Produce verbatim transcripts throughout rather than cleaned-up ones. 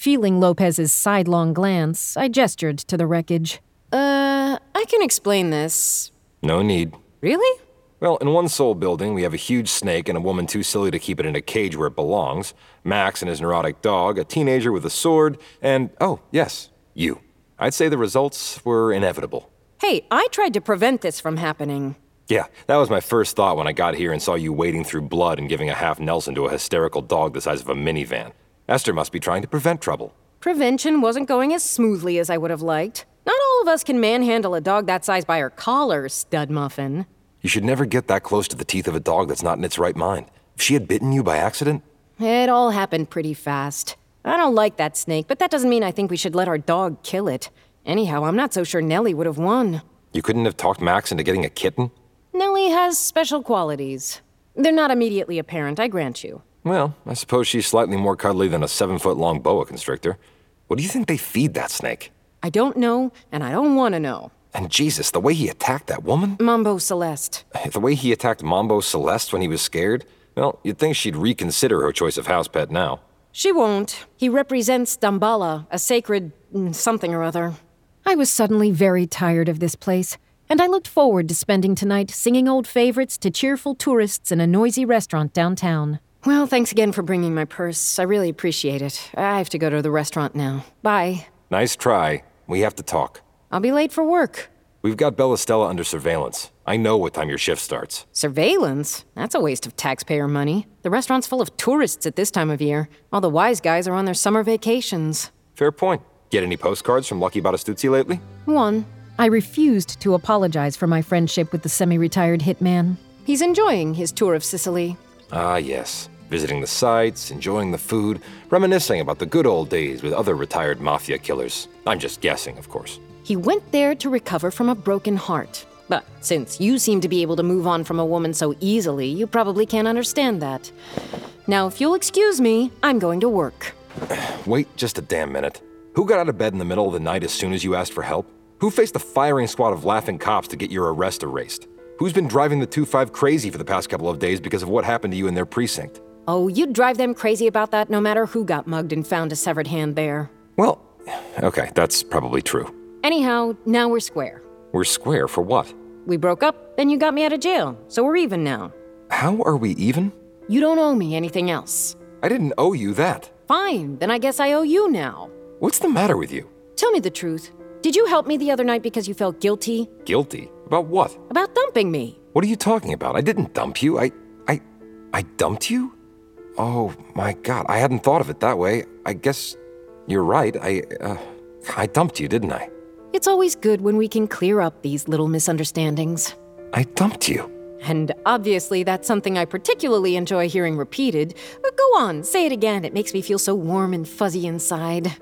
Feeling Lopez's sidelong glance, I gestured to the wreckage. Uh, I can explain this. No need. Really? Well, in one Soul building, we have a huge snake and a woman too silly to keep it in a cage where it belongs, Max and his neurotic dog, a teenager with a sword, and, oh, yes, you. I'd say the results were inevitable. Hey, I tried to prevent this from happening. Yeah, that was my first thought when I got here and saw you wading through blood and giving a half Nelson to a hysterical dog the size of a minivan. Esther must be trying to prevent trouble. Prevention wasn't going as smoothly as I would have liked. Not all of us can manhandle a dog that size by her collar, stud muffin. You should never get that close to the teeth of a dog that's not in its right mind. If she had bitten you by accident... It all happened pretty fast. I don't like that snake, but that doesn't mean I think we should let our dog kill it. Anyhow, I'm not so sure Nellie would have won. You couldn't have talked Max into getting a kitten? Nellie has special qualities. They're not immediately apparent, I grant you. Well, I suppose she's slightly more cuddly than a seven-foot-long boa constrictor. What do you think they feed that snake? I don't know, and I don't want to know. And Jesus, the way he attacked that woman? Mambo Celeste. The way he attacked Mambo Celeste when he was scared? Well, you'd think she'd reconsider her choice of house pet now. She won't. He represents Damballa, a sacred mm, something or other. I was suddenly very tired of this place, and I looked forward to spending tonight singing old favorites to cheerful tourists in a noisy restaurant downtown. Well, thanks again for bringing my purse. I really appreciate it. I have to go to the restaurant now. Bye. Nice try. We have to talk. I'll be late for work. We've got Bella Stella under surveillance. I know what time your shift starts. Surveillance? That's a waste of taxpayer money. The restaurant's full of tourists at this time of year. All the wise guys are on their summer vacations. Fair point. Get any postcards from Lucky Battistuzzi lately? One. I refused to apologize for my friendship with the semi-retired hitman. He's enjoying his tour of Sicily. Ah, yes. Visiting the sites, enjoying the food, reminiscing about the good old days with other retired mafia killers. I'm just guessing, of course. He went there to recover from a broken heart. But since you seem to be able to move on from a woman so easily, you probably can't understand that. Now, if you'll excuse me, I'm going to work. Wait just a damn minute. Who got out of bed in the middle of the night as soon as you asked for help? Who faced a firing squad of laughing cops to get your arrest erased? Who's been driving the two five crazy for the past couple of days because of what happened to you in their precinct? Oh, you'd drive them crazy about that no matter who got mugged and found a severed hand there. Well, okay, that's probably true. Anyhow, now we're square. We're square for what? We broke up, then you got me out of jail, so we're even now. How are we even? You don't owe me anything else. I didn't owe you that. Fine, then I guess I owe you now. What's the matter with you? Tell me the truth. Did you help me the other night because you felt guilty? Guilty? About what? About dumping me. What are you talking about? I didn't dump you. I... I... I dumped you? Oh, my God, I hadn't thought of it that way. I guess you're right. I, uh... I dumped you, didn't I? It's always good when we can clear up these little misunderstandings. I dumped you. And obviously that's something I particularly enjoy hearing repeated. But go on, say it again. It makes me feel so warm and fuzzy inside.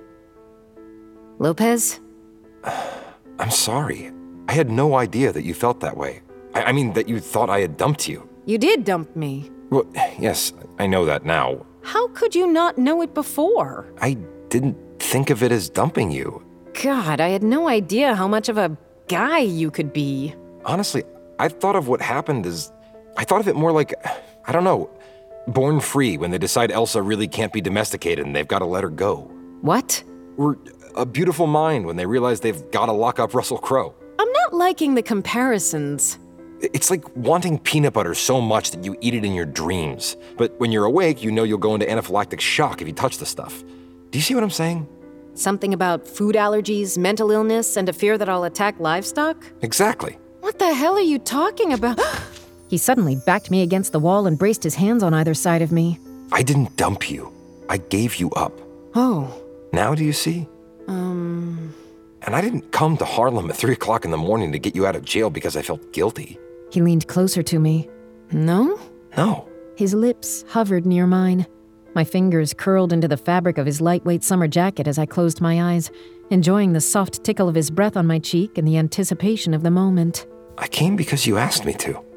Lopez? I'm sorry. I had no idea that you felt that way. I, I mean, that you thought I had dumped you. You did dump me. Well, yes, I know that now. How could you not know it before? I didn't think of it as dumping you. God, I had no idea how much of a guy you could be. Honestly, I thought of what happened as... I thought of it more like, I don't know, Born Free, when they decide Elsa really can't be domesticated and they've got to let her go. What? Or A Beautiful Mind, when they realize they've got to lock up Russell Crowe. I'm not liking the comparisons. It's like wanting peanut butter so much that you eat it in your dreams. But when you're awake, you know you'll go into anaphylactic shock if you touch the stuff. Do you see what I'm saying? Something about food allergies, mental illness, and a fear that I'll attack livestock? Exactly. What the hell are you talking about? He suddenly backed me against the wall and braced his hands on either side of me. I didn't dump you. I gave you up. Oh. Now do you see? Um... And I didn't come to Harlem at three o'clock in the morning to get you out of jail because I felt guilty. He leaned closer to me. No? No. His lips hovered near mine. My fingers curled into the fabric of his lightweight summer jacket as I closed my eyes, enjoying the soft tickle of his breath on my cheek and the anticipation of the moment. I came because you asked me to.